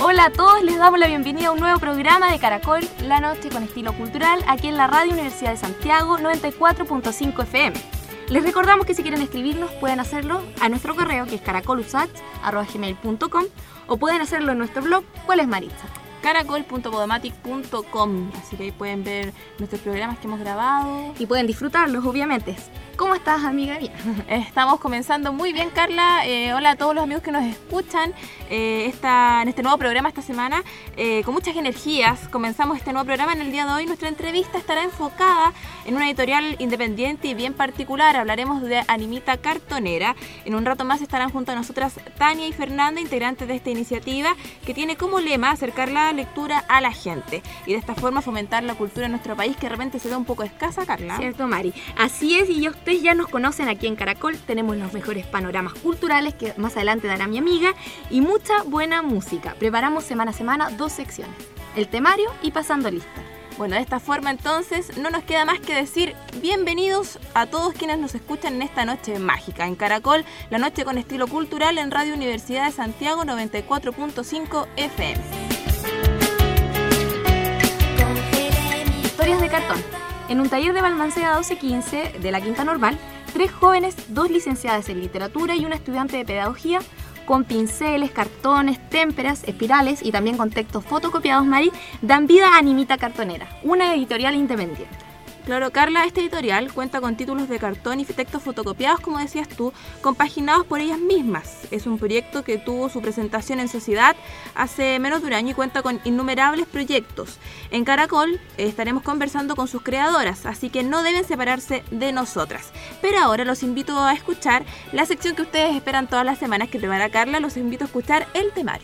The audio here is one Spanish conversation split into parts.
Hola a todos, les damos la bienvenida a un nuevo programa de Caracol, la noche con estilo cultural, aquí en la Radio Universidad de Santiago 94.5 FM. Les recordamos que si quieren escribirnos pueden hacerlo a nuestro correo, que es caracolusach@gmail.com, o pueden hacerlo en nuestro blog. ¿Cuál es, Maritza? caracol.podomatic.com, así que ahí pueden ver nuestros programas que hemos grabado y pueden disfrutarlos, obviamente. ¿Cómo estás, amiga mía? Estamos comenzando muy bien, Carla. Hola a todos los amigos que nos escuchan en este nuevo programa esta semana, con muchas energías. Comenzamos este nuevo programa en el día de hoy. Nuestra entrevista estará enfocada en una editorial independiente y bien particular. Hablaremos de Animita Cartonera. En un rato más estarán junto a nosotras Tania y Fernanda, integrantes de esta iniciativa que tiene como lema acercar la lectura a la gente y de esta forma fomentar la cultura en nuestro país, que de repente se ve un poco escasa, Carla. Cierto, Mari. Así es, y ustedes ya nos conocen aquí en Caracol. Tenemos los mejores panoramas culturales que más adelante dará mi amiga y mucha buena música. Preparamos semana a semana 2 secciones, el temario y pasando lista. Bueno, de esta forma entonces no nos queda más que decir bienvenidos a todos quienes nos escuchan en esta noche mágica en Caracol, la noche con estilo cultural en Radio Universidad de Santiago 94.5 FM. Historias de cartón. En un taller de Balmaceda 1215 de la Quinta Normal, 3 jóvenes, 2 licenciadas en literatura y una estudiante de pedagogía, con pinceles, cartones, témperas, espirales y también con textos fotocopiados, Mari, dan vida a Animita Cartonera, una editorial independiente. Claro, Carla, este editorial cuenta con títulos de cartón y textos fotocopiados, como decías tú, compaginados por ellas mismas. Es un proyecto que tuvo su presentación en Sociedad hace menos de un año y cuenta con innumerables proyectos. En Caracol estaremos conversando con sus creadoras, así que no deben separarse de nosotras. Pero ahora los invito a escuchar la sección que ustedes esperan todas las semanas que prepara Carla. Los invito a escuchar el temario.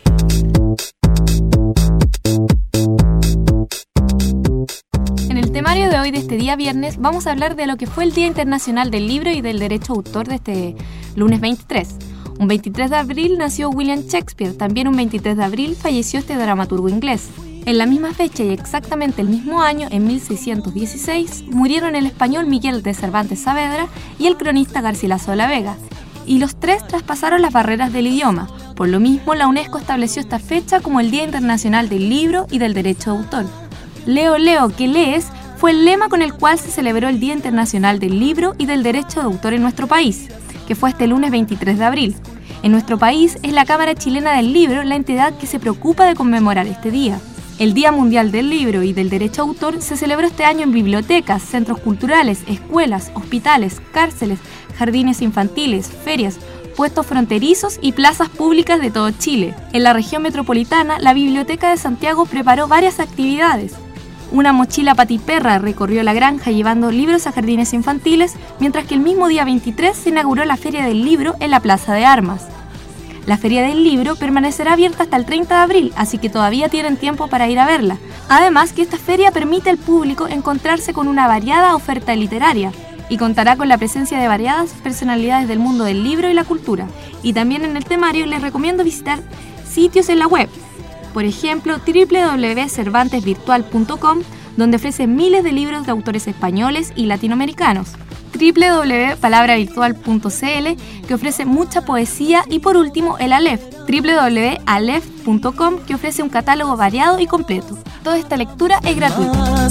En el temario de hoy, de este día viernes, vamos a hablar de lo que fue el Día Internacional del Libro y del Derecho a Autor de este lunes 23. Un 23 de abril nació William Shakespeare, también un 23 de abril falleció este dramaturgo inglés. En la misma fecha y exactamente el mismo año, en 1616, murieron el español Miguel de Cervantes Saavedra y el cronista Garcilaso de la Vega, y los 3 traspasaron las barreras del idioma. Por lo mismo, la UNESCO estableció esta fecha como el Día Internacional del Libro y del Derecho de Autor. Leo, leo, ¿qué lees? Fue el lema con el cual se celebró el Día Internacional del Libro y del Derecho de Autor en nuestro país, que fue este lunes 23 de abril. En nuestro país es la Cámara Chilena del Libro la entidad que se preocupa de conmemorar este día. El Día Mundial del Libro y del Derecho a Autor se celebró este año en bibliotecas, centros culturales, escuelas, hospitales, cárceles, jardines infantiles, ferias, puestos fronterizos y plazas públicas de todo Chile. En la región metropolitana, la Biblioteca de Santiago preparó varias actividades. Una mochila patiperra recorrió la granja llevando libros a jardines infantiles, mientras que el mismo día 23 se inauguró la Feria del Libro en la Plaza de Armas. La Feria del Libro permanecerá abierta hasta el 30 de abril, así que todavía tienen tiempo para ir a verla. Además que esta feria permite al público encontrarse con una variada oferta literaria y contará con la presencia de variadas personalidades del mundo del libro y la cultura. Y también en el temario les recomiendo visitar sitios en la web. Por ejemplo, www.cervantesvirtual.com, donde ofrece miles de libros de autores españoles y latinoamericanos. www.palabravirtual.cl, que ofrece mucha poesía. Y por último, el Aleph, www.aleph.com, que ofrece un catálogo variado y completo. Toda esta lectura es gratuita.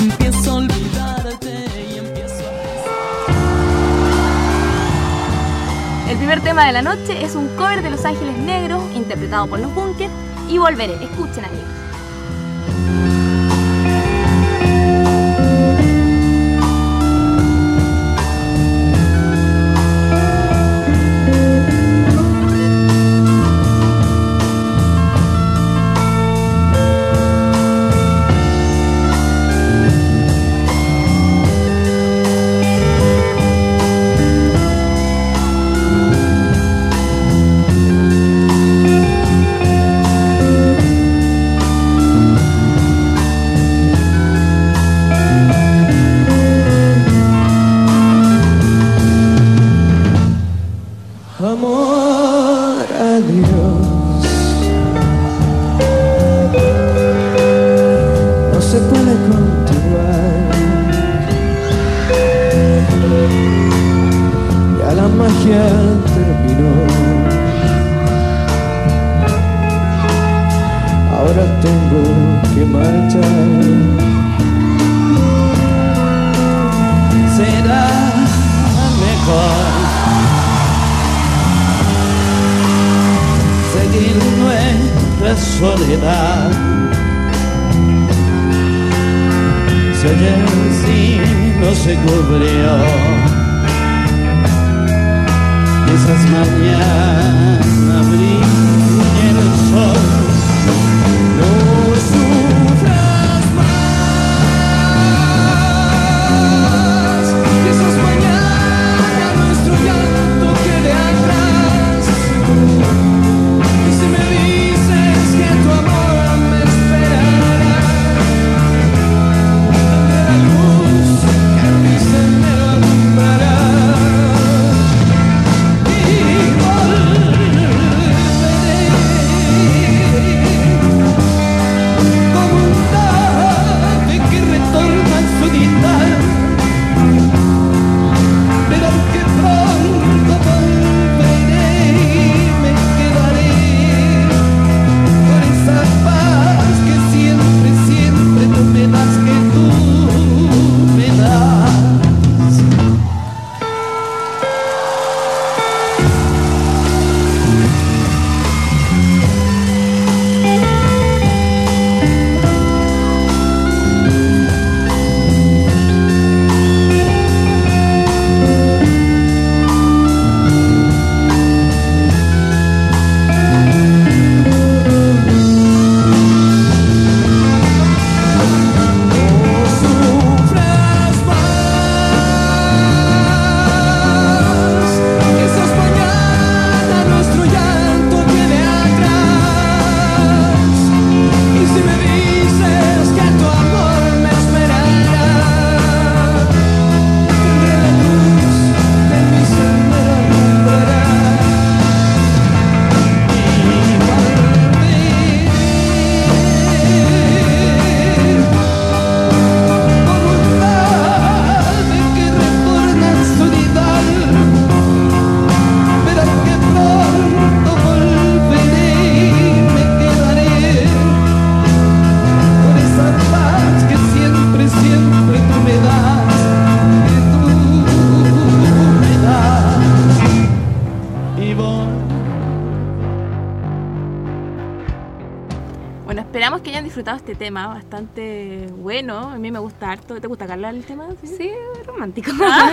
El primer tema de la noche es un cover de Los Ángeles Negros, interpretado por Los Bunkers, y Volveré. Escuchen, amigos. ahora tengo que marchar. Será mejor seguir nuestra soledad. Si ayer sí no se cubrió, quizás mañana brille el sol. No sufras más, quizás mañana nuestro llanto quede atrás. Y si me dices que tu amor me esperará, tendré la luz que en mi sendero alumbrará. Pero que pronto volveré y me quedaré por esa paz que siempre, siempre tú me das, que tú me das. Esperamos que hayan disfrutado este tema, bastante bueno. A mí me gusta harto. ¿Te gusta, Carla, el tema? Sí, romántico.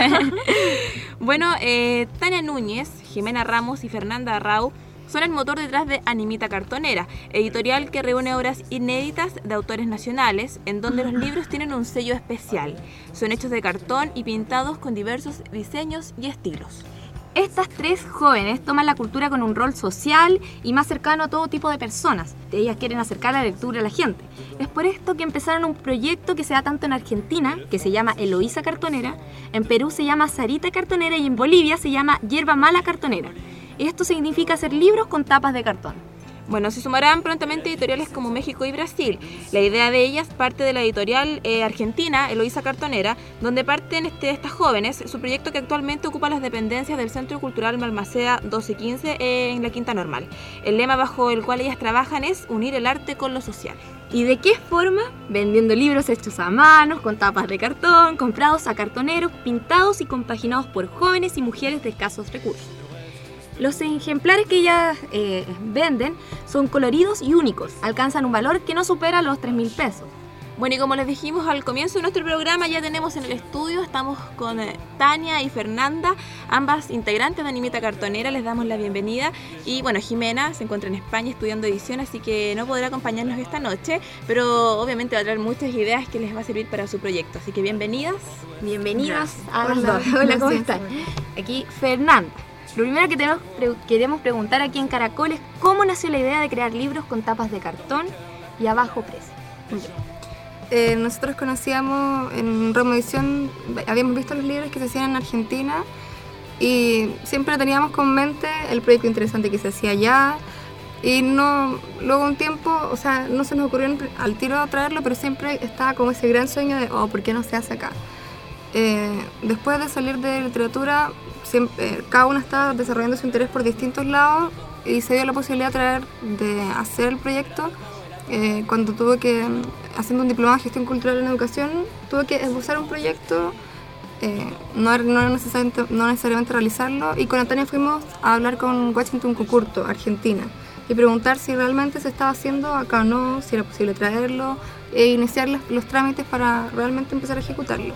Bueno, Tania Núñez, Jimena Ramos y Fernanda Arrau son el motor detrás de Animita Cartonera, editorial que reúne obras inéditas de autores nacionales, en donde los libros tienen un sello especial. Son hechos de cartón y pintados con diversos diseños y estilos. Estas tres jóvenes toman la cultura con un rol social y más cercano a todo tipo de personas. Ellas quieren acercar la lectura a la gente. Es por esto que empezaron un proyecto que se da tanto en Argentina, que se llama Eloísa Cartonera, en Perú se llama Sarita Cartonera y en Bolivia se llama Yerba Mala Cartonera. Esto significa hacer libros con tapas de cartón. Bueno, se sumarán prontamente editoriales como México y Brasil. La idea de ellas parte de la editorial argentina, Eloísa Cartonera, donde parten estas jóvenes, su proyecto que actualmente ocupa las dependencias del Centro Cultural Balmaceda 1215 en la Quinta Normal. El lema bajo el cual ellas trabajan es unir el arte con lo social. ¿Y de qué forma? Vendiendo libros hechos a mano, con tapas de cartón, comprados a cartoneros, pintados y compaginados por jóvenes y mujeres de escasos recursos. Los ejemplares que ellas venden son coloridos y únicos, alcanzan un valor que no supera los 3.000 pesos. Bueno, y como les dijimos al comienzo de nuestro programa, ya tenemos en el estudio, estamos con Tania y Fernanda, ambas integrantes de Animita Cartonera, les damos la bienvenida. Y bueno, Jimena se encuentra en España estudiando edición, así que no podrá acompañarnos esta noche, pero obviamente va a traer muchas ideas que les va a servir para su proyecto. Así que bienvenidas. Bienvenidas a las dos. Hola, ¿cómo están? Aquí Fernanda. Lo primero que queremos preguntar aquí en Caracol es cómo nació la idea de crear libros con tapas de cartón y a bajo precio. Nosotros conocíamos en Roma Edición, habíamos visto los libros que se hacían en Argentina y siempre teníamos con mente el proyecto interesante que se hacía allá y luego un tiempo, o sea, no se nos ocurrió al tiro traerlo, pero siempre estaba como ese gran sueño de, ¿por qué no se hace acá? Después de salir de literatura, cada uno estaba desarrollando su interés por distintos lados y se dio la posibilidad de hacer el proyecto cuando tuve que, haciendo un diplomado de gestión cultural en educación, tuve que esbozar un proyecto, no necesariamente realizarlo, y con Antonia fuimos a hablar con Washington Cucurto, Argentina, y preguntar si realmente se estaba haciendo acá o no, si era posible traerlo, e iniciar los trámites para realmente empezar a ejecutarlo.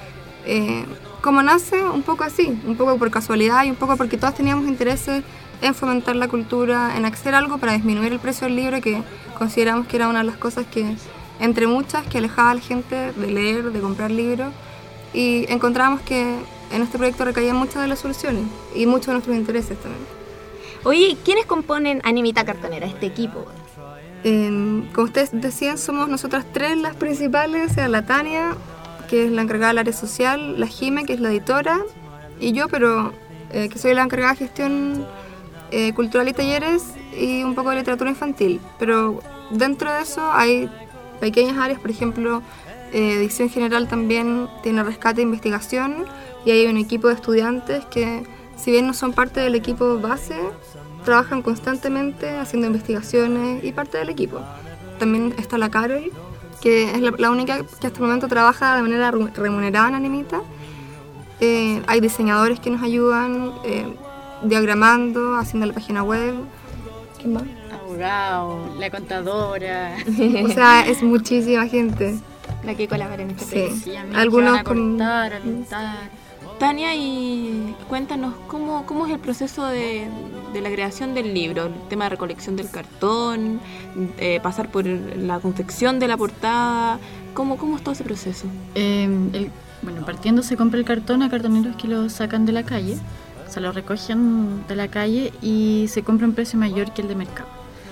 ¿Cómo nace? Un poco así, un poco por casualidad y un poco porque todos teníamos intereses en fomentar la cultura, en hacer algo para disminuir el precio del libro, que consideramos que era una de las cosas que, entre muchas, que alejaba a la gente de leer, de comprar libros, y encontramos que en este proyecto recaían muchas de las soluciones y muchos de nuestros intereses también. Oye, ¿quiénes componen Animita Cartonera, este equipo? Como ustedes decían, somos nosotras tres las principales, o sea, la Tania, que es la encargada del área social, la Jime, que es la editora, y yo, pero que soy la encargada de gestión cultural y talleres y un poco de literatura infantil. Pero dentro de eso hay pequeñas áreas, por ejemplo, Edición General también tiene rescate e investigación, y hay un equipo de estudiantes que, si bien no son parte del equipo base, trabajan constantemente haciendo investigaciones y parte del equipo. También está la Carol, que es la única que hasta el momento trabaja de manera remunerada en Animita. Hay diseñadores que nos ayudan, diagramando, haciendo la página web. ¿Quién más? Abogado, la contadora. O sea, es muchísima gente. La que colabora en este Sí. proyecto. Sí, Algunos a cortar, a pintar. Tania, y cuéntanos, ¿cómo es el proceso de la creación del libro? El tema de recolección del cartón, pasar por la confección de la portada. ¿Cómo es todo ese proceso? Bueno, partiendo se compra el cartón a cartoneros que lo sacan de la calle, o sea, lo recogen de la calle y se compra a un precio mayor que el de mercado.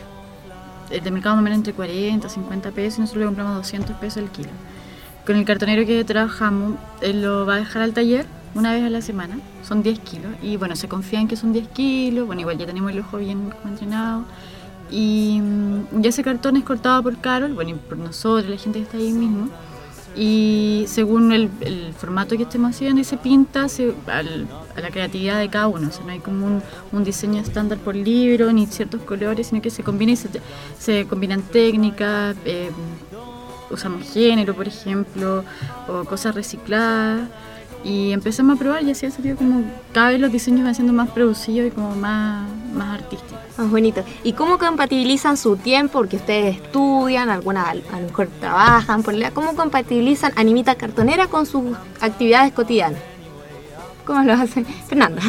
El de mercado más o menos entre 40 50 pesos y nosotros le compramos 200 pesos el kilo. Con el cartonero que trabajamos, él lo va a dejar al taller una vez a la semana, son 10 kilos, y bueno, se confía en que son 10 kilos, bueno, igual ya tenemos el ojo bien como entrenado, y ese cartón es cortado por Carol, bueno, y por nosotros, la gente que está ahí mismo, y según el formato que estemos haciendo, y se pinta a la creatividad de cada uno, o sea, no hay como un diseño estándar por libro, ni ciertos colores, sino que se combina y se combinan técnicas, usamos género, por ejemplo, o cosas recicladas, y empezamos a probar, y así ha salido como cada vez los diseños van siendo más producidos y como más artísticos. Más bonito. ¿Y cómo compatibilizan su tiempo? Porque ustedes estudian, algunas a lo mejor trabajan, ¿cómo compatibilizan Animita Cartonera con sus actividades cotidianas? ¿Cómo lo hacen? Fernanda.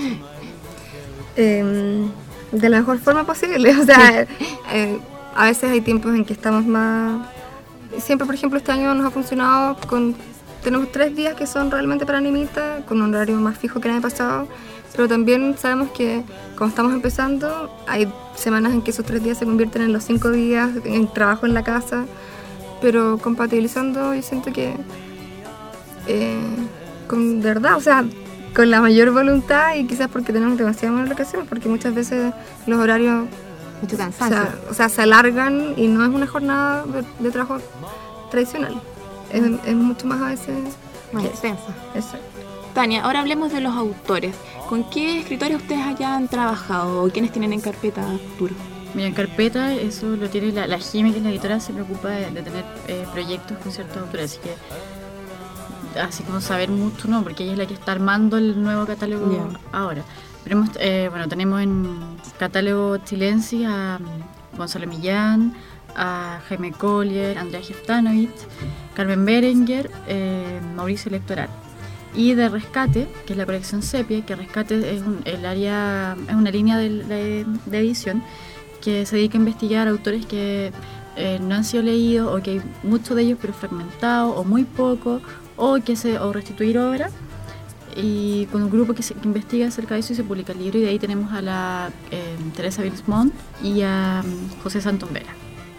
De la mejor forma posible, o sea, a veces hay tiempos en que estamos más... Siempre, por ejemplo, este año nos ha funcionado tenemos 3 días que son realmente para Animita, con un horario más fijo que el año pasado, pero también sabemos que cuando estamos empezando, hay semanas en que esos 3 días se convierten en los 5 días, en trabajo en la casa, pero compatibilizando, yo siento que con verdad, o sea, con la mayor voluntad, y quizás porque tenemos demasiado buenas locaciones, porque muchas veces los horarios Mucho cansancio. o sea, se alargan y no es una jornada de trabajo tradicional. Es mucho más a veces... Más extensa. Exacto. Tania, ahora hablemos de los autores. ¿Con qué escritores ustedes hayan trabajado o quiénes tienen en carpeta futuro? Mira, en carpeta eso lo tiene la Jime, que es la editora, se preocupa de tener proyectos con ciertos autores, así que así como saber mucho, no, porque ella es la que está armando el nuevo catálogo ahora. Pero tenemos en catálogo chilense a Gonzalo Millán, a Jaime Collier, Andrea Jeftanovich, Carmen Berenguer, Mauricio Electoral. Y de Rescate, que es la colección Sepia, que Rescate es una línea de edición que se dedica a investigar autores que no han sido leídos, o que hay muchos de ellos pero fragmentados, o muy poco, o restituir obra, y con un grupo que investiga acerca de eso y se publica el libro, y de ahí tenemos a la Teresa Bilsmont y a José Santón Vera.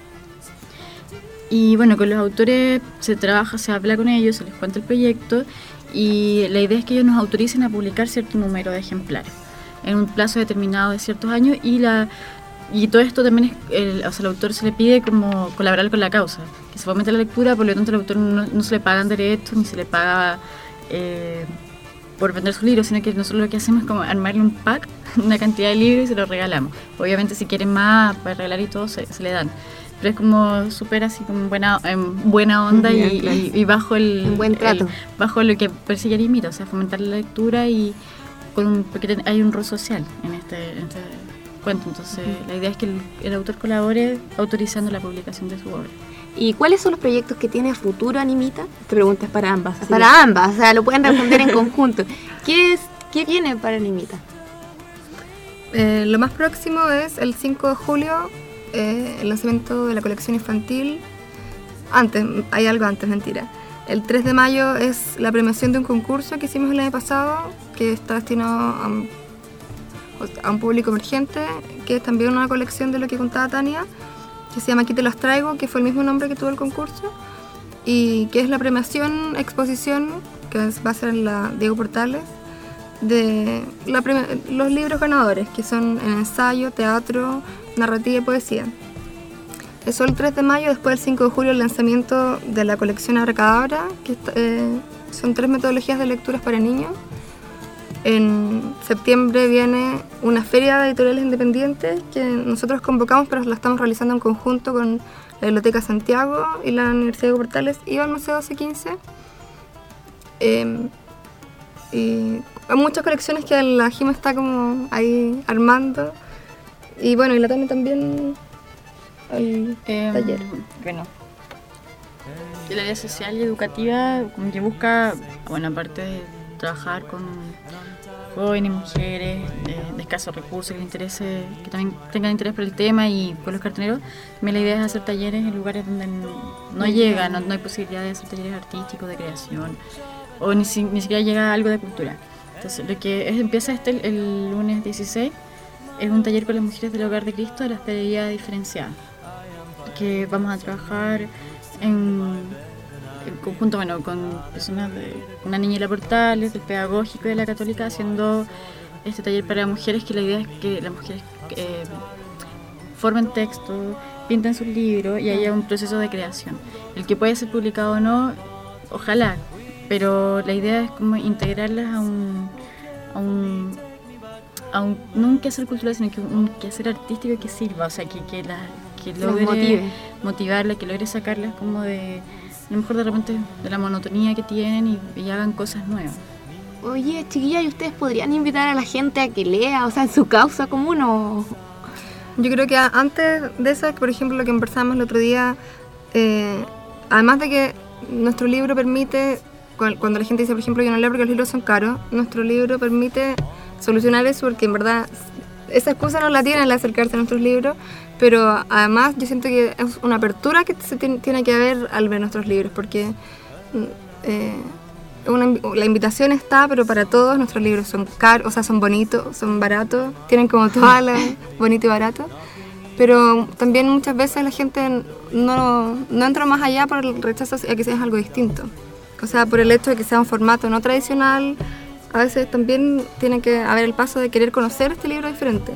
Y bueno, con los autores se habla con ellos, se les cuenta el proyecto, y la idea es que ellos nos autoricen a publicar cierto número de ejemplares en un plazo determinado de ciertos años, y todo esto también el autor se le pide como colaborar con la causa, que se fomente la lectura, por lo tanto al autor no se le pagan derechos, ni se le paga por vender sus libros, sino que nosotros lo que hacemos es como armarle un pack, una cantidad de libros, y se los regalamos. Obviamente si quieren más para regalar y todo, se le dan. pero es como súper así como buena onda y bajo Un buen trato. bajo lo que persigue el Mito, o sea, fomentar la lectura y porque hay un rol social en este cuento, entonces la idea es que el autor colabore autorizando la publicación de su obra. ¿Y cuáles son los proyectos que tiene a futuro Animita? Esta pregunta es para ambas. así Para ambas, o sea, lo pueden responder en conjunto. ¿Qué viene para Animita? Lo más próximo es el 5 de julio, el lanzamiento de la colección infantil. Hay algo antes, mentira. El 3 de mayo es la premiación de un concurso que hicimos el año pasado, que está destinado a un público emergente, que es también una colección de lo que contaba Tania, que se llama Aquí te los traigo, que fue el mismo nombre que tuvo el concurso, y que es la premiación, exposición, que va a ser en la Diego Portales, de los libros ganadores, que son en ensayo, teatro, narrativa y poesía. Eso el 3 de mayo, después el 5 de julio el lanzamiento de la colección Abracadabra, que son 3 metodologías de lecturas para niños. En septiembre viene una feria de editoriales independientes que nosotros convocamos, pero la estamos realizando en conjunto con la Biblioteca Santiago y la Universidad de Portales y el Museo 1215. Y hay muchas colecciones que la Jima está como ahí armando. Y bueno, y la Tania también al taller. Bueno, el área social y educativa como que busca, bueno, aparte de trabajar con jóvenes, mujeres de escasos recursos que también tengan interés por el tema y con los cartoneros, también la idea es hacer talleres en lugares donde no hay posibilidad de hacer talleres artísticos, de creación, o ni siquiera llega algo de cultura. Entonces lo que empieza el lunes 16 es un taller con las mujeres del Hogar de Cristo de la hospedería diferenciada, que vamos a trabajar en conjunto, bueno, con personas de una niñera Portales, del pedagógico y de la católica, haciendo este taller para mujeres, que la idea es que las mujeres formen texto, pinten sus libros y haya un proceso de creación. El que puede ser publicado o no, ojalá, pero la idea es como integrarlas a un no un quehacer cultural, sino que un quehacer artístico que sirva, o sea, que logre motivarlas, que logre sacarlas como de, a lo mejor de repente, de la monotonía que tienen y hagan cosas nuevas. Oye, chiquillas, ¿y ustedes podrían invitar a la gente a que lea, o sea, en su causa común o...? Yo creo que antes de eso, por ejemplo, lo que conversamos el otro día, además de que nuestro libro permite, cuando la gente dice, por ejemplo, yo no leo porque los libros son caros, nuestro libro permite solucionar eso, porque en verdad esa excusa no la tienen al acercarse a nuestros libros, pero además yo siento que es una apertura que se tiene que haber al ver nuestros libros, porque la invitación está, pero para todos nuestros libros son caros, o sea, son bonitos, son baratos, tienen como todas las bonito y barato, pero también muchas veces la gente no entra más allá por el rechazo a que sea algo distinto, o sea, por el hecho de que sea un formato no tradicional. A veces también tiene que haber el paso de querer conocer este libro diferente.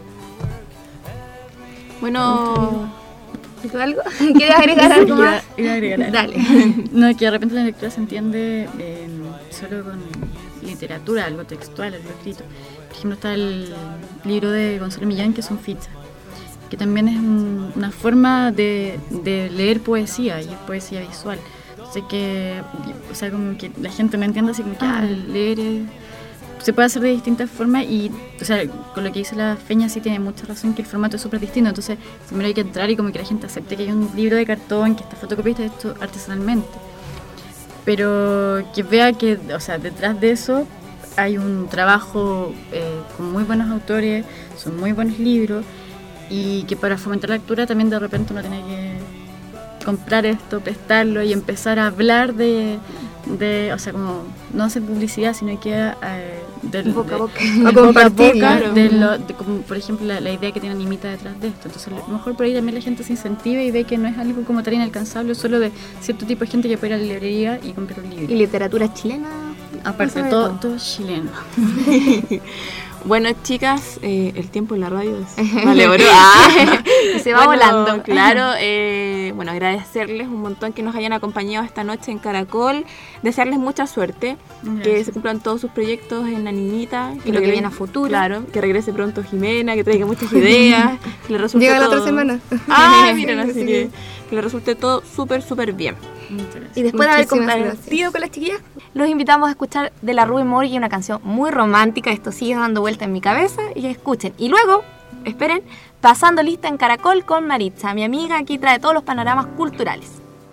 Bueno, ¿Dijo algo? ¿Quieres agregar algo más? Iba a agregar algo. Dale. No, que de repente la lectura se entiende solo con literatura, algo textual, algo escrito. Por ejemplo, está el libro de Gonzalo Millán, que son fichas, que también es una forma de leer poesía, y es poesía visual. Sé que, o sea, como que la gente no entiende así como que leer se puede hacer de distintas formas, y, o sea, con lo que dice la Feña sí tiene mucha razón, que el formato es súper distinto. Entonces primero hay que entrar y como que la gente acepte que hay un libro de cartón que está fotocopiado hecho artesanalmente, pero que vea que, o sea, detrás de eso hay un trabajo con muy buenos autores, son muy buenos libros, y que para fomentar la lectura también de repente uno tiene que comprar esto, prestarlo y empezar a hablar de o sea, como no hacer publicidad, sino que boca a boca. boca a boca, Claro. como por ejemplo la idea que tiene Animita detrás de esto. Entonces a lo mejor por ahí también la gente se incentiva y ve que no es algo como tan inalcanzable solo de cierto tipo de gente que puede ir a la librería y comprar un libro. ¿Y literatura chilena? Aparte, Sobre todo chileno. Bueno, chicas, el tiempo en la radio vale oro. Y se va volando. Claro, bueno, agradecerles un montón que nos hayan acompañado esta noche en Caracol, desearles mucha suerte, que se cumplan todos sus proyectos en la niñita. Y lo que viene a futuro. Claro, que regrese pronto Jimena, que traiga muchas ideas, que le resulte Llega la todo... otra semana. Ay, miren, así Sí. que le resulte todo súper, súper bien. Y después de haber Muchísimas compartido con las chiquillas, los invitamos a escuchar de la Rubén Morgui una canción muy romántica. Esto sigue dando vuelta en mi cabeza y escuchen. Y luego, esperen, Pasando Lista en Caracol con Maritza. Mi amiga aquí trae todos los panoramas culturales.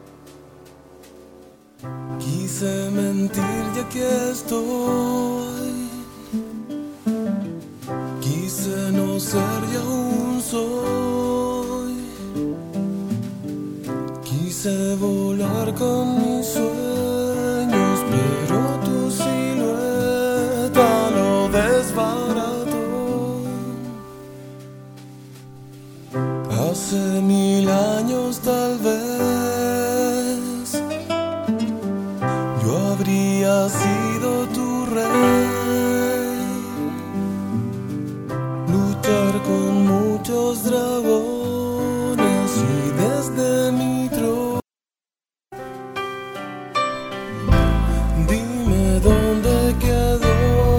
Quise mentir y aquí estoy. Quise no ser y aún soy. Quise volar con mis sueños, pero tu silueta lo desbarató. Hace 1000 años tal vez yo habría sido tu rey, luchar con muchos dragones y desde mi trono dime dónde quedó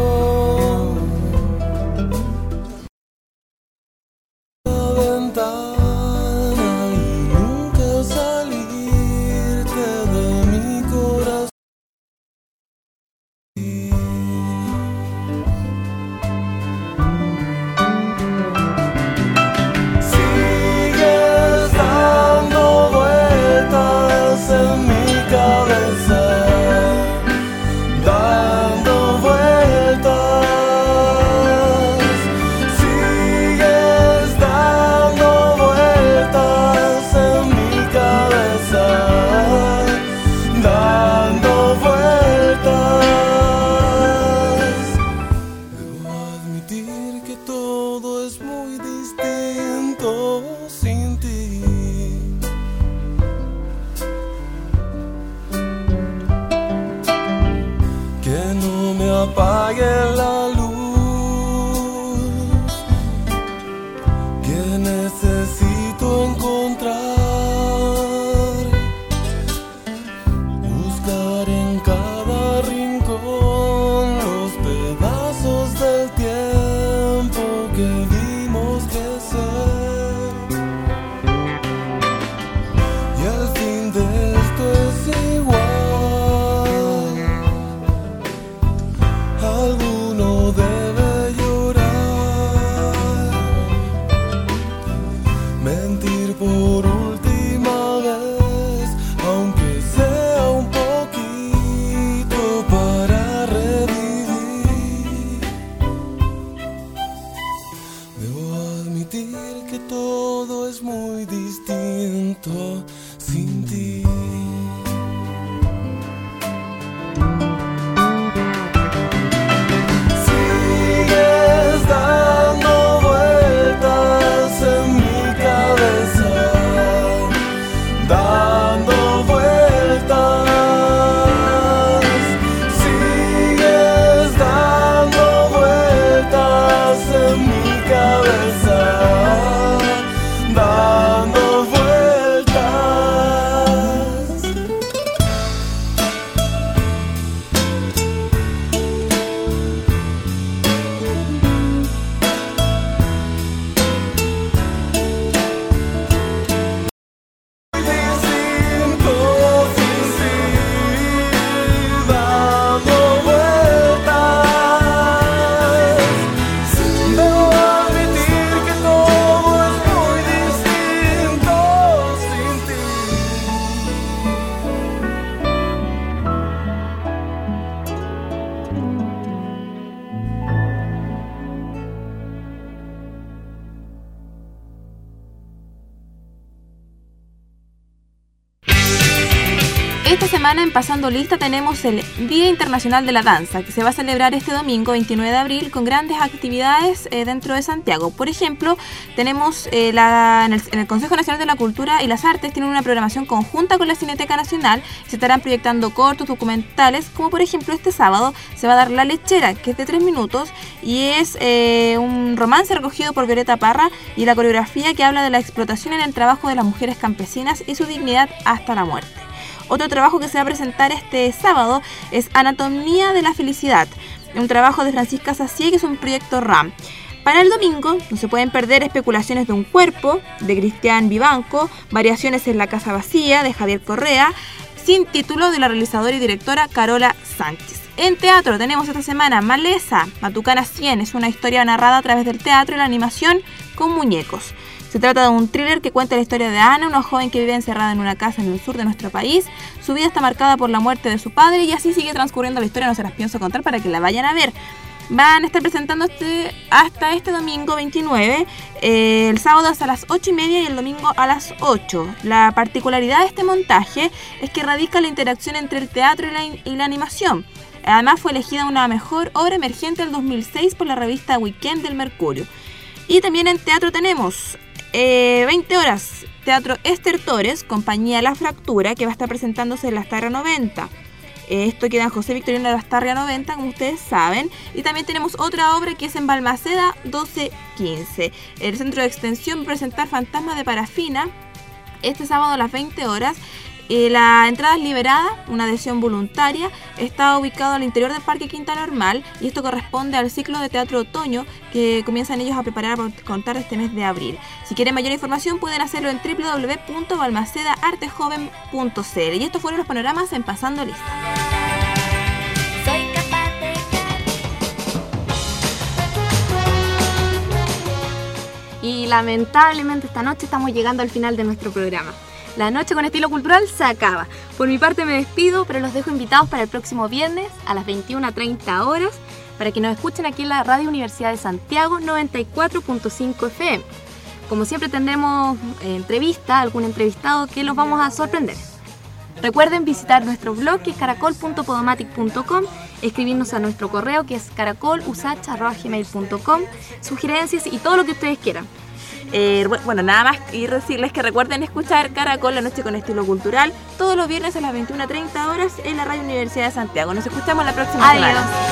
la ventana y nunca salirte de mi corazón. Sigues dando vueltas en mi cabeza, dando vueltas. Sigues dando vueltas en mi cabeza, dando vueltas. Debo admitir que todo es muy distinto sin ti. Que no me apague la luz que necesito encontrar. Buscar en cada rincón los pedazos del tiempo que vimos crecer. Y al fin de esto es igual. Alguno debe llorar, mentir por última vez, aunque sea un poquito para revivir. Debo admitir que todo es muy distinto sin ti. Sigues dando vueltas en mi cabeza, dando vueltas. Sigues dando vueltas en mi cabeza, dando vueltas. semana en Pasando Lista tenemos el Día Internacional de la Danza, que se va a celebrar este domingo 29 de abril con grandes actividades dentro de Santiago. Por ejemplo, tenemos en el Consejo Nacional de la Cultura y las Artes tienen una programación conjunta con la Cineteca Nacional. Se estarán proyectando cortos, documentales, como por ejemplo este sábado se va a dar La Lechera, que es de 3 minutos y es un romance recogido por Violeta Parra y la coreografía que habla de la explotación en el trabajo de las mujeres campesinas y su dignidad hasta la muerte. Otro trabajo que se va a presentar este sábado es Anatomía de la Felicidad, un trabajo de Francisca Sacié, que es un proyecto RAM. Para el domingo no se pueden perder Especulaciones de un cuerpo, de Cristian Vivanco, Variaciones en la casa vacía, de Javier Correa, Sin título, de la realizadora y directora Carola Sánchez. En teatro tenemos esta semana Maleza, Matucana 100, es una historia narrada a través del teatro y la animación con muñecos. Se trata de un thriller que cuenta la historia de Ana, una joven que vive encerrada en una casa en el sur de nuestro país. Su vida está marcada por la muerte de su padre y así sigue transcurriendo la historia, no se las pienso contar para que la vayan a ver. Van a estar presentando hasta este domingo 29, el sábado hasta las 8:30 y el domingo a las 8. La particularidad de este montaje es que radica la interacción entre el teatro y la animación. Además fue elegida una mejor obra emergente del 2006 por la revista Weekend del Mercurio. Y también en teatro tenemos 20 horas, Teatro Estertores, compañía La Fractura, que va a estar presentándose en Lastarria 90. Esto queda en José Victoriano de Lastarria 90, como ustedes saben. Y también tenemos otra obra que es en Balmaceda 1215. El Centro de Extensión va a presentar Fantasmas de Parafina este sábado a las 20 horas. La entrada es liberada, una adhesión voluntaria. Está ubicado al interior del Parque Quinta Normal y esto corresponde al ciclo de teatro otoño que comienzan ellos a preparar a contar este mes de abril. Si quieren mayor información pueden hacerlo en www.balmacedaartejoven.cl. Y estos fueron los panoramas en Pasando Lista. Y lamentablemente esta noche estamos llegando al final de nuestro programa. La noche con estilo cultural se acaba. Por mi parte me despido, pero los dejo invitados para el próximo viernes a las 21:30 horas para que nos escuchen aquí en la Radio Universidad de Santiago 94.5 FM. Como siempre tendremos entrevista, algún entrevistado que los vamos a sorprender. Recuerden visitar nuestro blog que es caracol.podomatic.com, escribirnos a nuestro correo que es caracolusach@gmail.com, sugerencias y todo lo que ustedes quieran. Bueno, nada más y decirles que recuerden escuchar Caracol, la noche con estilo cultural, todos los viernes a las 21:30 horas en la Radio Universidad de Santiago. Nos escuchamos la próxima semana.